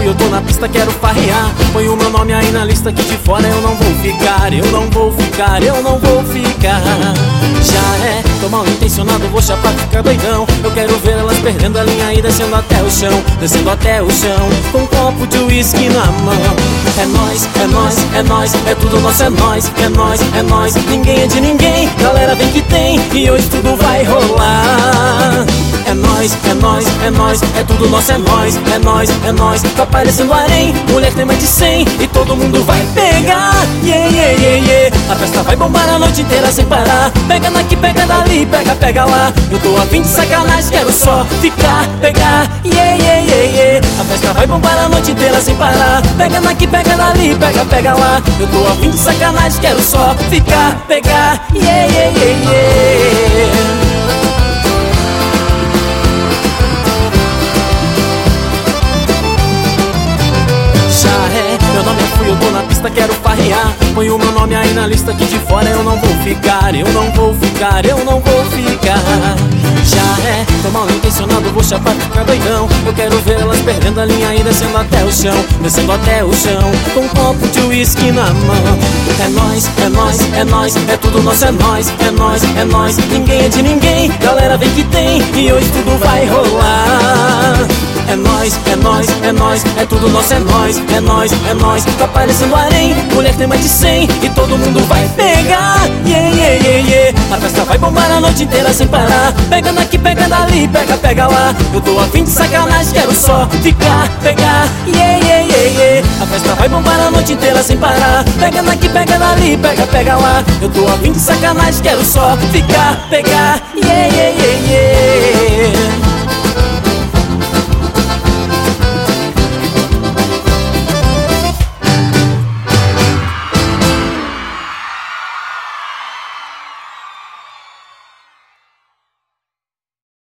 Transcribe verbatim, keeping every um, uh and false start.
fui, eu tô na pista, quero farrear. Põe o meu nome aí na lista, que de fora eu não vou ficar. Eu não vou ficar, eu não vou ficar. Já é, tô mal intencionado, vou chapar, ficar doidão. Eu quero ver elas perdendo a linha e descendo até o chão. Descendo até o chão, com um copo de uísque na mão. É nóis, é nóis, é nóis, é tudo nosso, é nóis, é nóis, é nóis. Ninguém é de ninguém, galera vem que tem, e hoje tudo vai rolar. É nóis, é nóis, é nóis, é tudo nosso, é nóis, é nóis, é nóis. Tá parecendo harém, mulher tem mais de cem, e todo mundo vai pegar. Yeah, yeah, yeah, yeah. A festa vai bombar a noite inteira sem parar. Pega daqui, pega dali, pega, pega lá. Eu tô a fim de sacanagem, quero só ficar, pegar. Yeah, yeah, yeah, yeah. A festa vai bombar a noite inteira sem parar. Pega daqui, pega dali, pega, pega lá. Eu tô a fim de sacanagem, quero só ficar, pegar. Yeah, yeah, yeah, yeah. Meu nome é Fui, eu tô na pista, quero farrear. Põe o meu nome aí na lista, que de fora eu não vou ficar. Eu não vou ficar, eu não vou ficar. Já é, tô mal intencionado, vou chapar, ficar doidão. Eu quero ver elas perdendo a linha e descendo até o chão. Descendo até o chão, com um copo de uísque na mão. É nóis, é nóis, é nóis, é tudo nosso, é nóis, é nóis, é nóis. Ninguém é de ninguém, galera vem que tem, e hoje tudo vai rolar. É nóis, é nóis, é nóis, é tudo nosso, é nóis, é nóis, é nóis. Tá parecendo harém, mulher tem mais de cem, e todo mundo vai pegar. Yeah, yeah, yeah, yeah. A festa vai bombar a noite inteira sem parar. Pega daqui, pega dali, pega, pega lá. Eu tô a fim de sacanagem, quero só ficar, pegar. Yeah, yeah, yeah, yeah. A festa vai bombar a noite inteira sem parar. Pega daqui, pega dali, pega, pega lá. Eu tô a fim de sacanagem, quero só ficar, pegar. Yeah, yeah, yeah, yeah.